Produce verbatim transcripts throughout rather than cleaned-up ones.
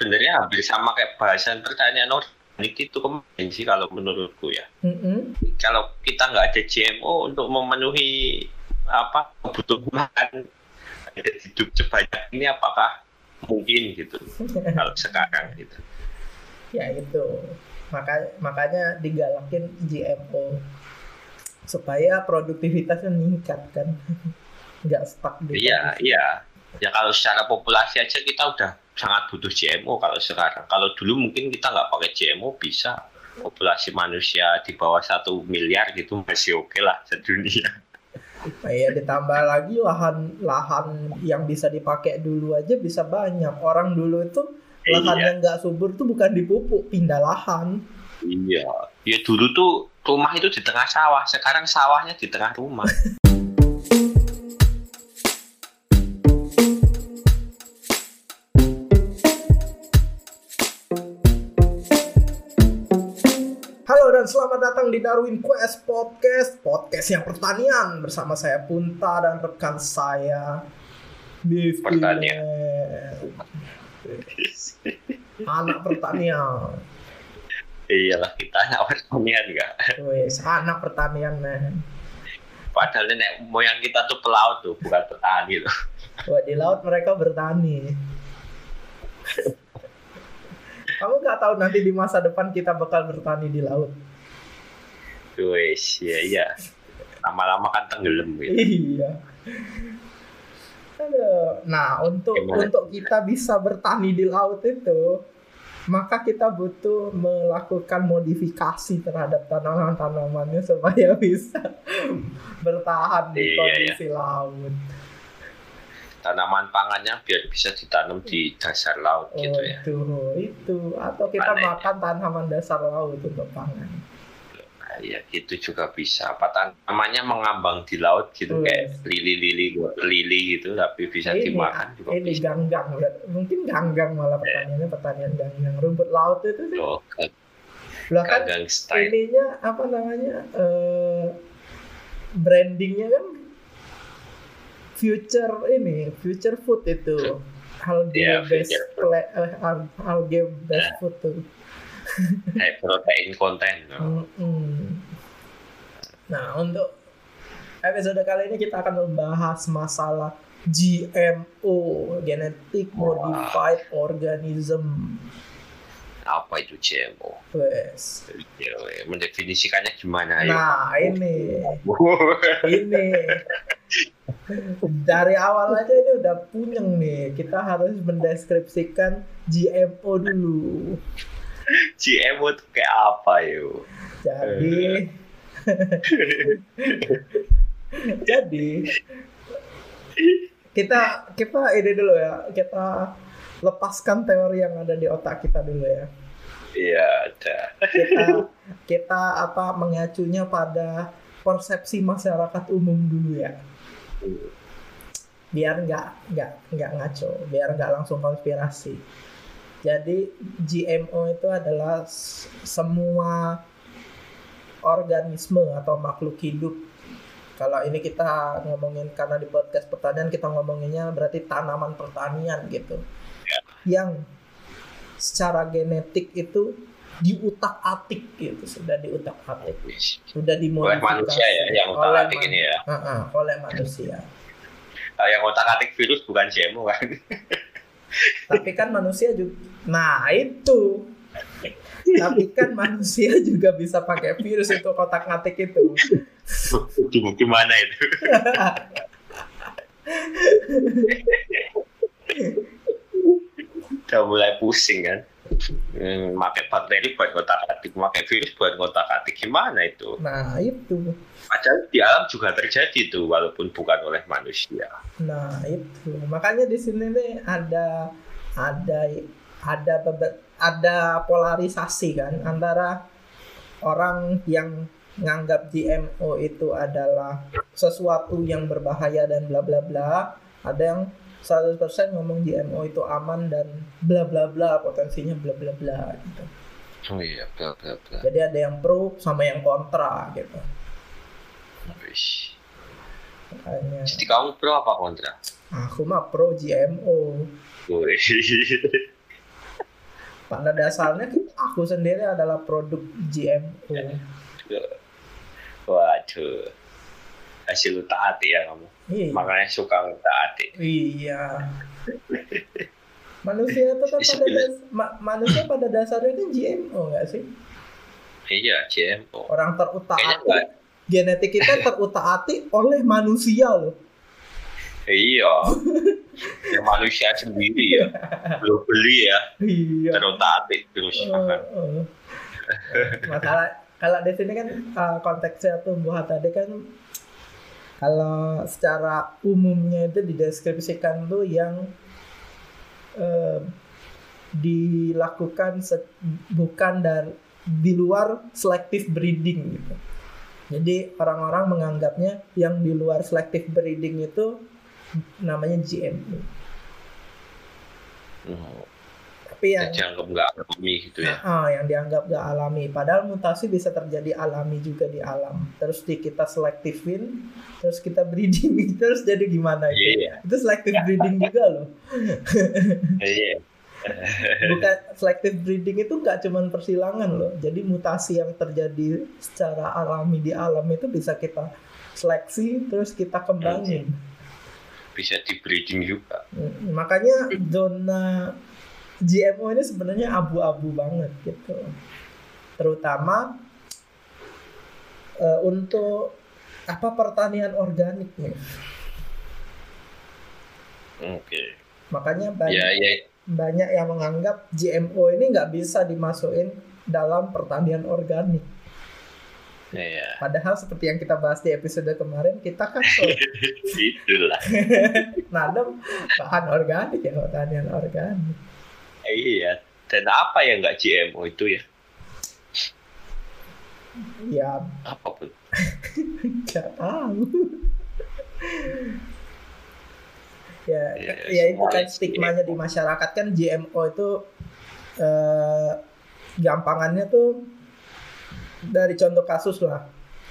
sebenarnya hampir sama kayak bahasan pertanyaan organik itu kemarin sih kalau menurutku ya. Mm-mm. Kalau kita nggak ada G M O untuk memenuhi apa kebutuhan hidup sebanyak ini, apakah mungkin gitu kalau sekarang gitu? Ya itu, Maka, makanya digalakin G M O supaya produktivitasnya meningkat kan, nggak stuck di. Iya, iya. Ya kalau secara populasi aja kita udah sangat butuh G M O kalau sekarang. Kalau dulu mungkin kita nggak pakai G M O bisa populasi manusia di bawah satu miliar gitu masih oke lah sedunia. Nah, ya ditambah lagi lahan lahan yang bisa dipakai dulu aja bisa banyak. Orang dulu itu lahan Iya. yang nggak subur tuh bukan dipupuk, pindah lahan. Iya. Ya dulu tuh rumah itu di tengah sawah, sekarang sawahnya di tengah rumah. Halo dan selamat datang di Darwin Quest Podcast, podcast yang pertanian bersama saya Punta dan rekan saya Dev Pertanian. Anak pertanian. Iyalah kita anak pertanian nggak. Wes, anak pertanian men. Padahal nenek moyang kita tuh pelaut tuh, bukan petani tuh. Wah, di laut mereka bertani. Kamu nggak tahu nanti di masa depan kita bakal bertani di laut. Wes, ya iya. Lama-lama kan tenggelam gitu. Iya. Aduh. Nah, untuk Gimana? untuk kita bisa bertani di laut itu, maka kita butuh melakukan modifikasi terhadap tanaman-tanamannya supaya bisa bertahan di Iya, kondisi laut. Tanaman pangannya biar bisa ditanam di dasar laut Oh, gitu ya. itu, itu. Atau kita Panen. makan tanaman dasar laut untuk pangan. Nah, ya gitu juga bisa. Apa tanamannya mengambang di laut gitu, Hmm. kayak lili-lili, lili gitu, tapi bisa ini, dimakan juga ini bisa. ganggang, mungkin ganggang malah pertaniannya pertanian ganggang. Rumput laut itu tuh, Oh, lah kan ganggang style. ininya apa namanya eh, brandingnya kan future ini, future food itu. Algae Iya, based future pla- eh, al- algae based food tuh. Kayak protein konten. No? Mm-mm. Nah, untuk episode kali ini kita akan membahas masalah G M O, genetic modified organism. Apa itu G M O? Wes. Ya, mendefinisikannya gimana? Ayo. Nah, ini ini dari awal aja ini udah punyeng nih. Kita harus mendeskripsikan G M O dulu. G M O itu kayak apa yuk? Jadi jadi kita kita ini dulu ya. Kita lepaskan teori yang ada di otak kita dulu ya. Iya, ada. Kita kita apa mengacunya pada persepsi masyarakat umum dulu ya. Biar nggak nggak nggak ngaco, biar nggak langsung konspirasi. Jadi G M O itu adalah s- semua organisme atau makhluk hidup. Kalau ini kita ngomongin karena di podcast pertanian kita ngomonginnya berarti tanaman pertanian gitu. Yang secara genetik itu diutak-atik gitu, sudah diutak-atik, sudah Oleh dimodifikasi manusia ya, yang oleh otak-atik man- ini ya. Uh-uh, oleh manusia. Nah, yang otak-atik virus bukan G M O kan? Tapi kan manusia juga, nah itu, tapi kan manusia juga bisa pakai virus untuk otak-atik itu. Gimana itu? Udah mulai pusing kan? Hmm, pakai bakteri buat ngotak-atik, pakai virus buat ngotak-atik, gimana itu? Nah itu, Padahal di alam juga terjadi tuh, walaupun bukan oleh manusia. nah itu, makanya di sini nih ada ada ada bebe- ada polarisasi kan antara orang yang nganggap G M O itu adalah sesuatu yang berbahaya dan bla bla bla, ada yang seratus persen ngomong G M O itu aman dan bla bla bla, potensinya bla bla bla gitu. Oh iya, bla bla bla. Jadi ada yang pro sama yang kontra gitu. Wish. Makanya Jadi kamu pro apa kontra? aku mah pro G M O. Wish. Pada dasarnya aku sendiri adalah produk G M O. Waduh, hasil taati ya kamu. Iya. Makanya suka taati. Iya. Manusia itu kan pada das- ma- manusia pada dasarnya kan G M O nggak sih? Iya, G M O. Orang terutak-atik, genetik kita terutak-atik oleh manusia loh. Iya. Ya manusia sendiri ya, belum beli ya, iya. terutak-atik terus. Uh, uh. Masalah kalau di sini kan uh, konteksnya tumbuhan tadi kan, kalau secara umumnya itu dideskripsikan tuh yang uh, dilakukan se- bukan dari di luar selective breeding gitu. Jadi orang-orang menganggapnya yang di luar selective breeding itu namanya G M O. Hmm. Tapi yang dianggap nggak alami gitu ya. Ah, yang dianggap nggak alami. Padahal mutasi bisa terjadi alami juga di alam. Terus di kita selektifin, terus kita breeding, terus jadi gimana itu? Yeah. Itu selective breeding juga loh. Iya. Bukan selective breeding itu nggak cuma persilangan loh. Jadi mutasi yang terjadi secara alami di alam itu bisa kita seleksi, terus kita kembangin. Bisa di breeding juga. Makanya zona G M O ini sebenarnya abu-abu banget gitu, terutama uh, untuk apa pertanian organik nih. Oke. Okay. Makanya banyak, ya, ya. banyak yang menganggap G M O ini nggak bisa dimasukin dalam pertanian organik. Ya. Padahal seperti yang kita bahas di episode kemarin, kita kan so itulah nanam bahan organik ya, pertanian organik. Iya, dan apa yang nggak G M O itu ya? Ya, apa pun? nggak tahu. ya, ya, ya itu kan stigmanya di masyarakat kan G M O itu eh, gampangannya tuh dari contoh kasus lah.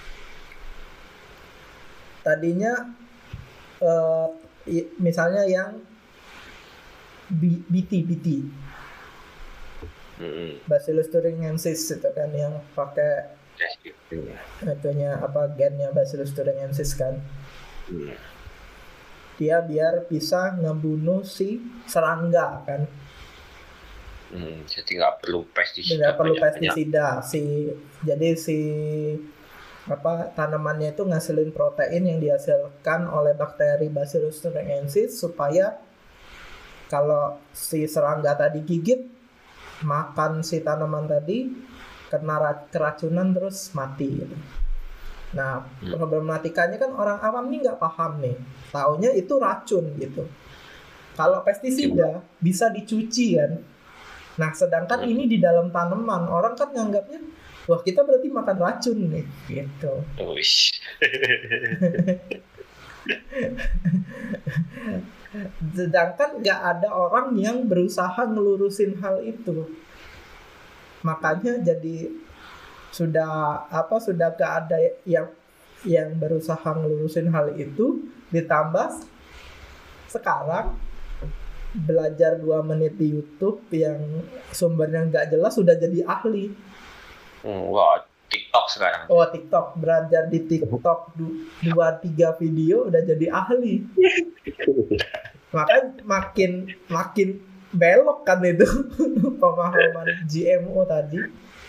Tadinya eh, misalnya yang B T B T mm-hmm. Bacillus thuringiensis itu kan yang pakai itunya apa gennya Bacillus thuringiensis kan. mm. Dia biar bisa ngebunuh si serangga kan. Hmm, jadi nggak perlu pestisida. Tidak perlu pestisida. Si jadi si apa tanamannya itu ngasilin protein yang dihasilkan oleh bakteri Bacillus thuringiensis supaya kalau si serangga tadi gigit makan si tanaman tadi kena keracunan terus mati gitu. Nah, hmm. problematikanya kan orang awam nih nggak paham nih. Taunya itu racun gitu. Kalau pestisida hmm. bisa dicuci kan. Nah, sedangkan hmm. ini di dalam tanaman, orang kan nganggapnya, wah kita berarti makan racun nih, gitu. Sedangkan nggak ada orang yang berusaha ngelurusin hal itu. Makanya jadi sudah apa sudah nggak ada yang yang berusaha ngelurusin hal itu. Ditambah sekarang belajar dua menit di YouTube yang sumbernya nggak jelas sudah jadi ahli. Hmm, wah, TikTok sekarang. Oh, TikTok. Belajar di TikTok dua tiga video udah jadi ahli. Makanya makin makin belok kan itu pemahaman G M O tadi.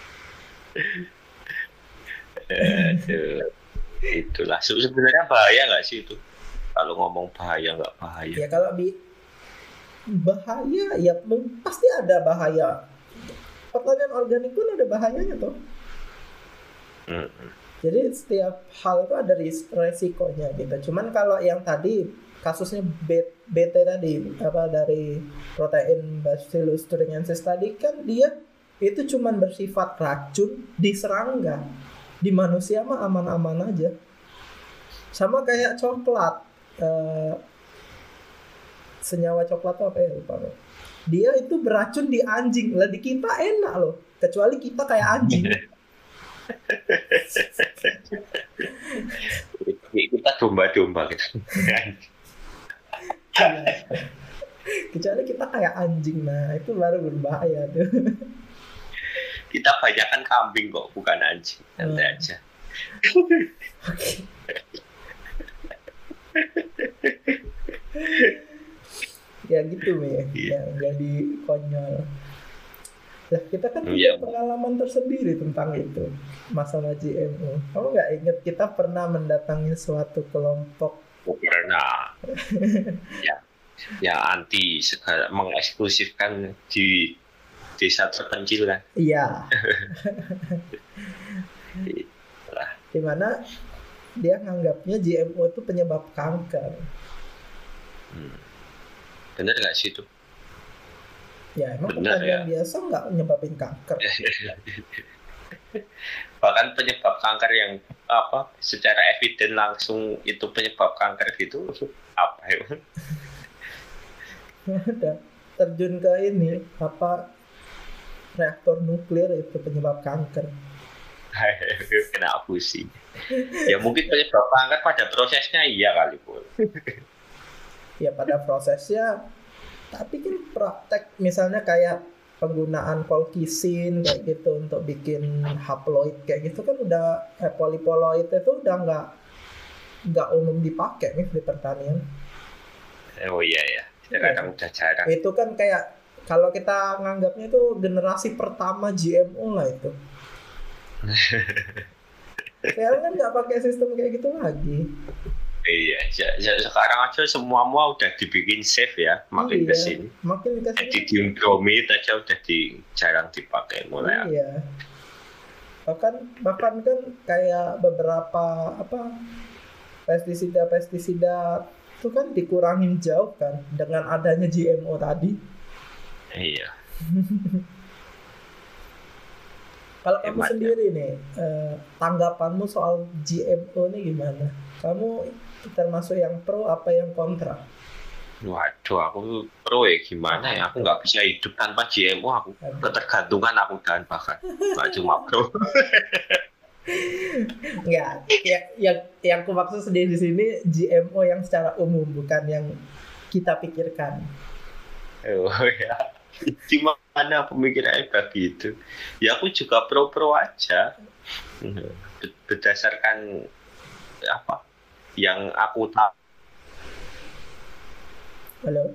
Aduh, itulah sebenarnya bahaya nggak sih itu? Kalau ngomong bahaya nggak bahaya? Ya kalau di bahaya ya pasti ada bahaya. Pertanian organik pun ada bahayanya tuh. Mm-hmm. Jadi setiap hal itu ada resikonya gitu. Cuman kalau yang tadi kasusnya B T tadi apa dari protein Bacillus thuringiensis tadi kan dia itu cuman bersifat racun di serangga. Di manusia mah aman-aman aja. Sama kayak coklat. Uh, senyawa coklat itu apa ya lupa loh. Dia itu beracun di anjing lah, di kita enak loh kecuali kita kayak anjing. Kita domba-domba gitu. Kecuali kita kayak anjing, nah itu baru berbahaya tuh. Kita banyakkan kambing kok, bukan anjing. Nanti Hmm. aja. Oke. Ya gitu ya, Iya. yang jadi konyol. Lah kita kan punya Iya. pengalaman tersendiri tentang itu, masalah G M O. Kamu nggak ingat kita pernah mendatangi suatu kelompok Karena ya, ya anti segala mengeksklusifkan di desa terpencil kan. Iya, Lah, di mana dia nganggapnya G M O itu penyebab kanker. hmm. Bener nggak sih itu? Ya emang Bener, pertanian ya. biasa nggak nyebabin kanker. Bahkan penyebab kanker yang apa secara eviden langsung itu penyebab kanker gitu apa ya? Ada terjun ke ini apa reaktor nuklir itu penyebab kanker. Kena pusing. Ya mungkin penyebab kanker pada prosesnya iya kali pun. Ya pada prosesnya, tapi kan praktek misalnya kayak penggunaan colchicine kayak gitu untuk bikin haploid kayak gitu kan udah eh, polyploid itu udah nggak nggak umum dipakai nih di pertanian. Oh iya ya, sekarang udah jarang. Itu kan kayak kalau kita nganggapnya itu generasi pertama G M O lah itu. Sekarang kan nggak pakai sistem kayak gitu lagi. Iya, ya, ya, sekarang aja semua mua udah dibikin safe ya, makin Iya, kesini. makin Jadi kesini. diumbromit aja udah di jarang dipakai mulai. Iya. Bahkan bahkan kan kayak beberapa apa pestisida-pestisida itu kan dikurangin jauh kan dengan adanya G M O tadi. Iya. Kalau kamu Hemat, ya. sendiri nih, eh, tanggapanmu soal G M O ini gimana? Kamu termasuk yang pro apa yang kontra? Waduh, aku pro ya gimana ya? Aku nggak bisa hidup tanpa G M O. Aku Aduh. ketergantungan aku dan bahkan nggak cuma pro. Enggak, ya, yang yang aku maksud sendiri di sini G M O yang secara umum bukan yang kita pikirkan. Oh ya, gimana pemikirannya begitu? Ya aku juga pro-pro aja. Berdasarkan apa yang aku tahu. Halo,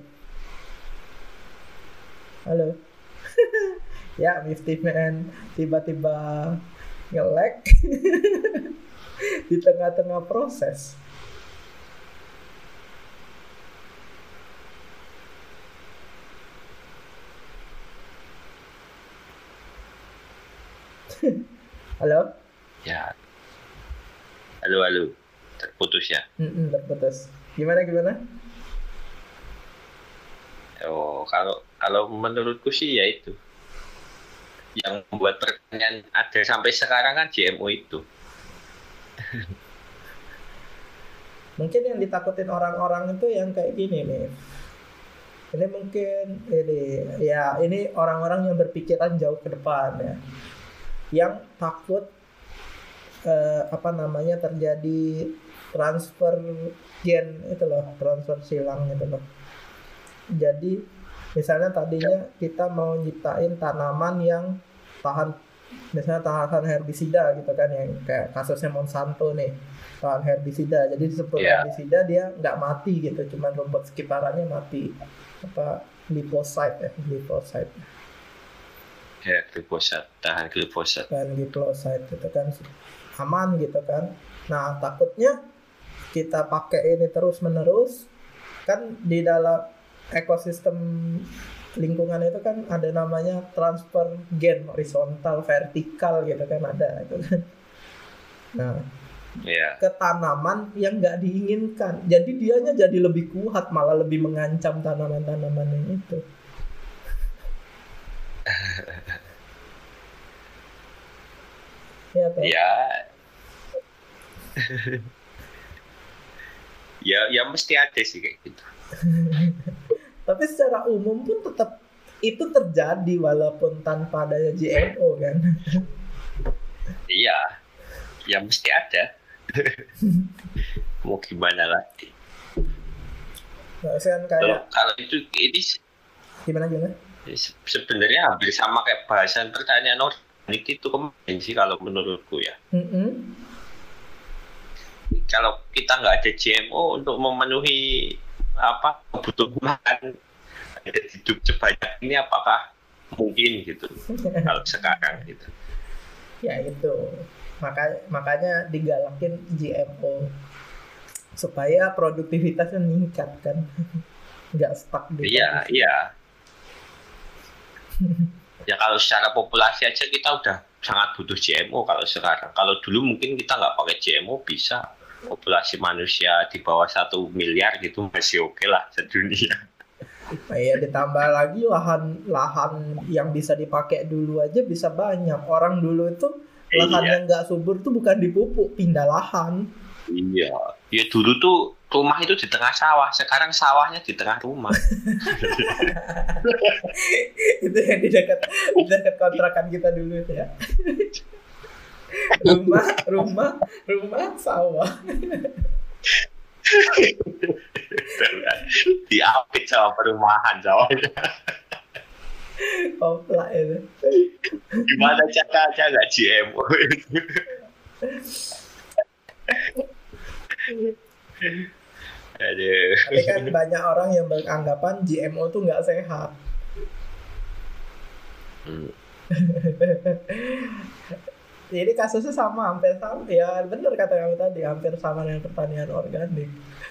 halo. Ya, Mifty Man tiba-tiba nge-lag di tengah-tengah proses. Halo? Ya, halo halo, terputus ya. Mm-mm, terputus. Gimana gimana? Oh, kalau kalau menurutku sih ya itu yang membuat pertanyaan ada sampai sekarang kan G M O itu. Mungkin yang ditakutin orang-orang itu yang kayak gini nih. Ini mungkin ini ya ini orang-orang yang berpikiran jauh ke depan ya. Yang takut eh, apa namanya terjadi transfer gen itu loh, transfer silang itu loh. Jadi misalnya tadinya kita mau nyiptain tanaman yang tahan misalnya tahan herbisida gitu kan yang kayak kasusnya Monsanto nih tahan herbisida jadi disebut Yeah. herbisida dia nggak mati gitu cuman rumput sekitarnya mati apa glyphosate ya glyphosate Ya, glifosat, tahan glifosat. kan glyphosate itu kan aman gitu kan. Nah takutnya kita pakai ini terus menerus kan di dalam ekosistem lingkungan itu kan ada namanya transfer gen horizontal vertikal gitu kan ada itu kan. Nah Ya, ke tanaman yang nggak diinginkan jadi dianya jadi lebih kuat malah lebih mengancam tanaman-tanaman yang itu. Ya, toh? ya, ya, ya mesti ada sih kayak gitu. Tapi secara umum pun tetap itu terjadi walaupun tanpa adanya G M O kan. Iya, ya mesti ada. Mau gimana lagi? Nggak usah kan Kalau kayak kalau itu ini gimana gimana? se- sebenarnya hampir sama kayak bahasan pertanian organik itu kemarin sih kalau menurutku ya. Mm-mm. Kalau kita nggak ada G M O untuk memenuhi apa kebutuhan hidup sebanyak ini, apakah mungkin gitu kalau sekarang gitu. Ya itu makanya makanya digalakin G M O supaya produktivitasnya meningkat kan, nggak stuck di Iya, posisi. iya. Ya kalau secara populasi aja kita udah sangat butuh G M O kalau sekarang. Kalau dulu mungkin kita nggak pakai G M O bisa populasi manusia di bawah satu miliar gitu masih oke lah sedunia. Nah, ya ditambah lagi lahan lahan yang bisa dipakai dulu aja bisa banyak. Orang dulu itu lahan Iya, yang nggak subur tuh bukan dipupuk, pindah lahan. iya. Ya dulu tuh rumah itu di tengah sawah, sekarang sawahnya di tengah rumah. Itu yang di dekat di dekat kontrakan kita dulu itu ya. Rumah, rumah, rumah, sawah. Diapit sama perumahan sawahnya. Komplak itu. Gimana caranya nggak G M O? Aduh. Tapi kan banyak orang yang beranggapan G M O tuh nggak sehat. Hmm. Jadi kasusnya sama, hampir sama. Ya benar kata kamu tadi, hampir sama dengan pertanian organik.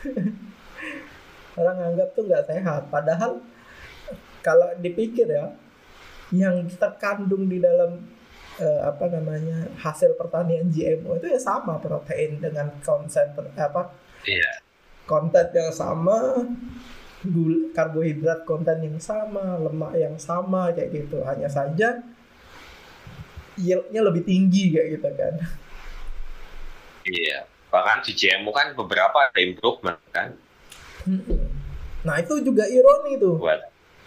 Orang anggap tuh nggak sehat. Padahal kalau dipikir ya, yang terkandung di dalam eh, apa namanya hasil pertanian G M O itu ya sama, protein dengan konsen apa Iya. konten yang sama, gula, karbohidrat konten yang sama, lemak yang sama kayak gitu. Hanya saja yield-nya lebih tinggi kayak gitu kan. Iya. Bahkan di G M O kan beberapa ada improvement kan. Nah itu juga ironi tuh. Buat.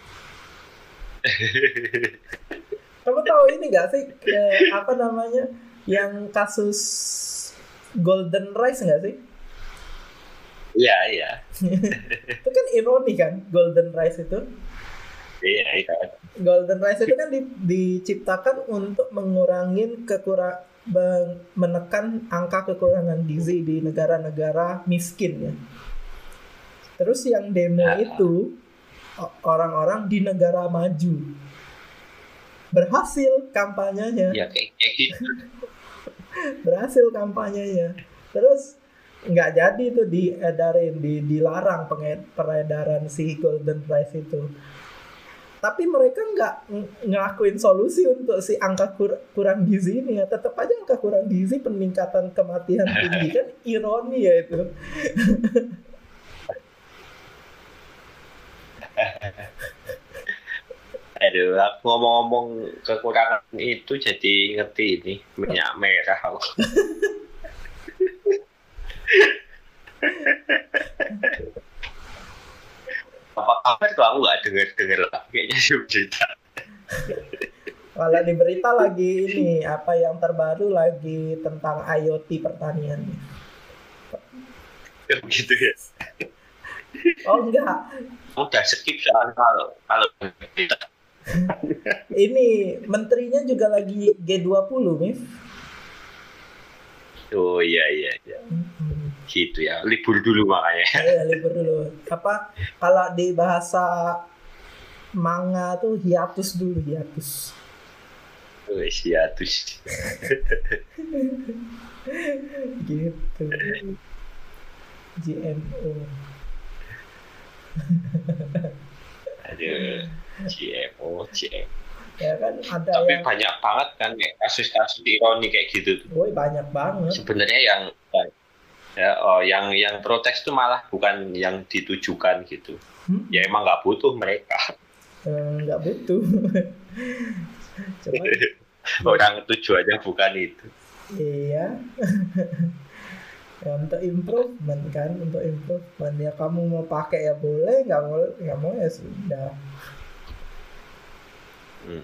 Kamu tahu ini nggak sih eh, apa namanya yang kasus golden rice nggak sih? Iya, iya. Itu kan ironi kan, golden rice itu. Iya, iya. Golden rice itu kan di, diciptakan untuk mengurangi kekurang menekan angka kekurangan gizi di negara-negara miskin ya. Terus yang demo Ah. itu o- orang-orang di negara maju. Berhasil kampanyenya. Ya kayak, kayak gitu. Berhasil kampanyenya. Terus nggak jadi tuh diedarin, di, dilarang penge- peredaran si golden rice itu. Tapi mereka nggak ng- ngelakuin solusi untuk si angka kur- kurang gizi ini ya. Tetap aja angka kurang gizi, peningkatan kematian tinggi kan, ironi ya itu. Aduh, aku ngomong-ngomong kekurangan itu jadi ngerti ini minyak merah aku. Apa kabar tuh aku nggak denger-denger lah kayaknya sih berita. Kalau di berita lagi ini apa yang terbaru lagi tentang IoT pertanian. Gitu ya. Oh enggak, Udah skip soal kalau kalau berita. ini menterinya juga lagi G dua puluh, Mif. Oh iya iya iya. Gitu ya, libur dulu makanya. Ya, libur dulu. Apa kalau di bahasa manga tuh hiatus dulu, hiatus. Wes ya terus. Gitu. G M O. Aduh, G M O, G M O. Ya kan ada Tapi yang banyak banget kan kayak kasus-kasus ironi kayak gitu tuh. woi banyak banget. Sebenarnya yang ya oh, yang yang protes tuh malah bukan yang ditujukan gitu. Hmm? Ya emang nggak butuh mereka. Eh, nggak butuh. Cuma Orang tujuannya bukan itu. iya. Ya, untuk improvement kan, untuk improvement ya kamu mau pakai ya boleh, nggak mau nggak mau ya sudah. Hmm.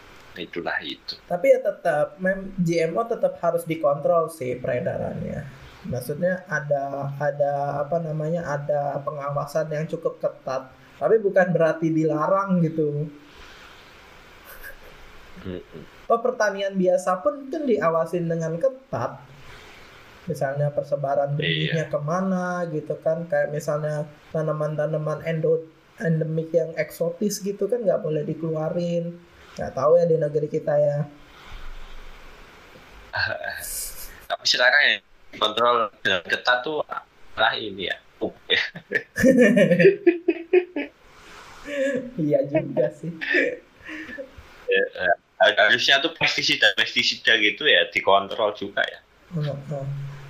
Itulah itu. Tapi ya tetap mem- G M O tetap harus dikontrol sih peredarannya. Maksudnya ada ada apa namanya ada pengawasan yang cukup ketat, tapi bukan berarti dilarang gitu. Atau pertanian biasa pun kan diawasin dengan ketat. Misalnya persebaran benihnya Iya. kemana gitu kan, kayak misalnya tanaman-tanaman endo endemik yang eksotis gitu kan nggak boleh dikeluarin. Nggak tahu ya di negeri kita ya. Tapi sekarang yang kontrol dengan ketat tuh lah ini ya. Iya juga sih. Ya, harusnya tuh pestisida pestisida gitu ya dikontrol juga ya. Oh, oh.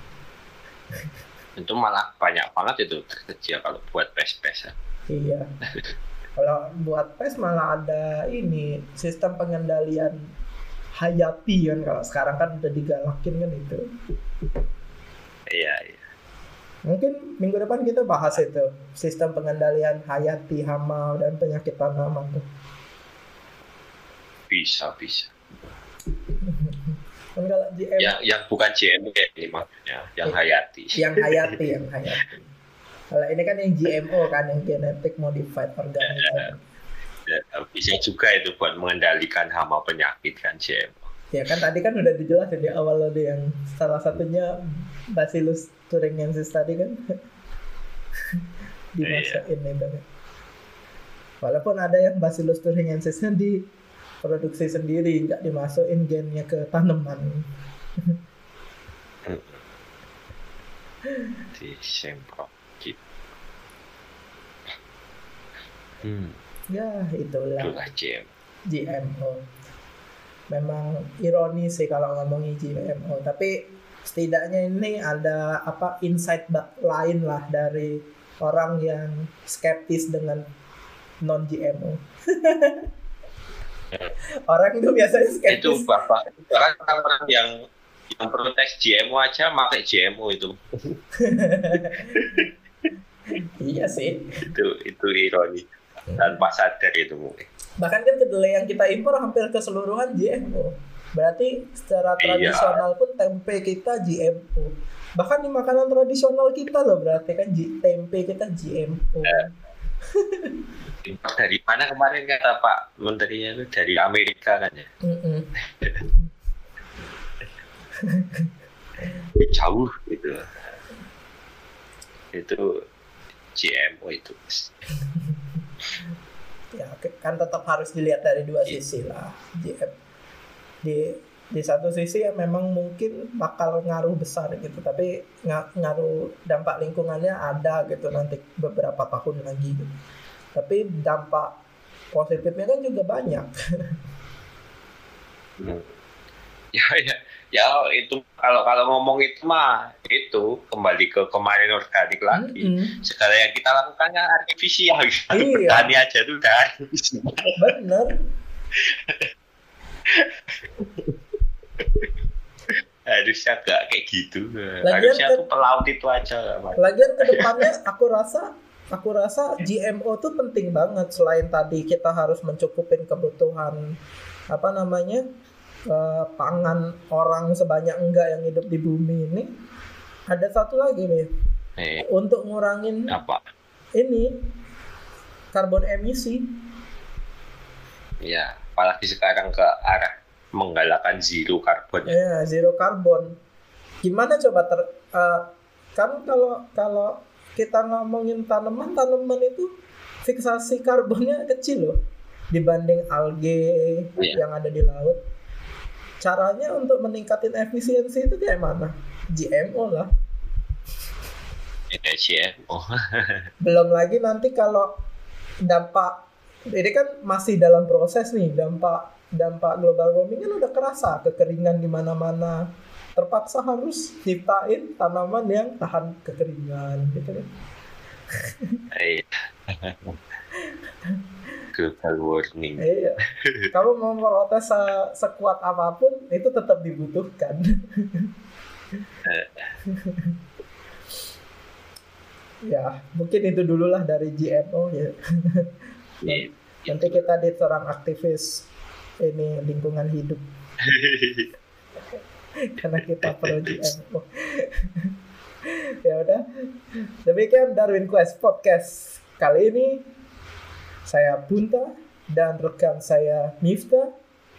Itu malah banyak banget itu tersedia kalau buat pes-pesan. Iya. Kalau buat pes malah ada ini sistem pengendalian hayati kan, kalau sekarang kan udah digalakin kan itu. Iya, iya. Mungkin minggu depan kita bahas itu sistem pengendalian hayati hama dan penyakit tanaman tuh. Bisa, bisa. Kan kalau G M Yang yang bukan G M O ya ini maksudnya, yang hayati. yang hayati, yang hayati. Kalau ini kan yang G M O kan, yang genetic modified organism. Ya, bisa juga itu buat mengendalikan hama penyakit kan G M O. Ya kan tadi kan udah dijelasin di awal ada yang salah satunya Bacillus thuringiensis tadi kan dimasukin itu kan. Walaupun ada yang Bacillus thuringiensisnya diproduksi sendiri, nggak dimasukin gennya ke tanaman. Disemprot gitu. Hmm. Ya itulah Itulah G M O. G M O. Memang ironis sih kalau ngomongin G M O, tapi setidaknya ini ada apa insight lain lah dari orang yang skeptis dengan non G M O. Orang itu biasanya skeptis. Itu bapak, bahkan orang yang yang protes G M O aja pakai G M O itu. Iya sih. Itu itu ironi tanpa sadar itu mungkin. Bahkan kan kedelai yang kita impor hampir keseluruhan G M O. Berarti secara tradisional pun tempe kita G M O. Bahkan di makanan tradisional kita loh, berarti kan G- tempe kita G M O. Eh. Impor dari mana kemarin kata Pak Menterinya itu dari Amerika kan ya? Jauh gitu. Itu G M O itu. Ya kan tetap harus dilihat dari dua sisi lah. G M di di satu sisi ya memang mungkin bakal ngaruh besar gitu, tapi ng- ngaruh dampak lingkungannya ada gitu nanti beberapa tahun lagi gitu. Tapi dampak positifnya kan juga banyak. hmm. Ya ya ya itu kalau kalau ngomong itu mah itu kembali ke kemarin organik lagi. Mm-hmm. Segala yang kita lakukan kan artifisial. Iya. Bertani aja tuh udah artifisial. Bener. Harusnya gak kayak gitu. Lagian harusnya ke, tuh pelaut itu aja. Lagian kedepannya aku rasa aku rasa G M O tuh penting banget. Selain tadi kita harus mencukupin kebutuhan apa namanya uh, pangan orang sebanyak enggak yang hidup di bumi ini, ada satu lagi nih eh, untuk ngurangin apa? Ini karbon emisi. Ya, apalagi sekarang ke arah menggalakkan zero karbon. Ya, zero karbon. Gimana coba ter uh, kan kalau kalau kita ngomongin tanaman, tanaman itu fiksasi karbonnya kecil loh dibanding alge yeah. yang ada di laut. Caranya untuk meningkatin efisiensi itu kayak mana? G M O lah. Ya, G M O. Belum lagi nanti kalau dampak, ini kan masih dalam proses nih, dampak dampak global warming kan udah kerasa, kekeringan di mana-mana. Terpaksa harus ciptain tanaman yang tahan kekeringan gitu kan. Iya. Global warming. Iya. Kamu mau protes se- sekuat apapun itu tetap dibutuhkan. Ya, mungkin itu dulu lah dari G M O ya. Nanti kita diserang aktivis ini lingkungan hidup. Karena kita pro G M O. Ya udah. Demikian Darwin Quest Podcast kali ini. Saya Bunta dan rekan saya Miftah.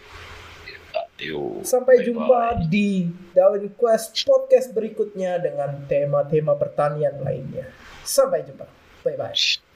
Yuk, Sampai bye-bye. jumpa di Darwin Quest Podcast berikutnya dengan tema-tema pertanian lainnya. Sampai jumpa. Bye bye.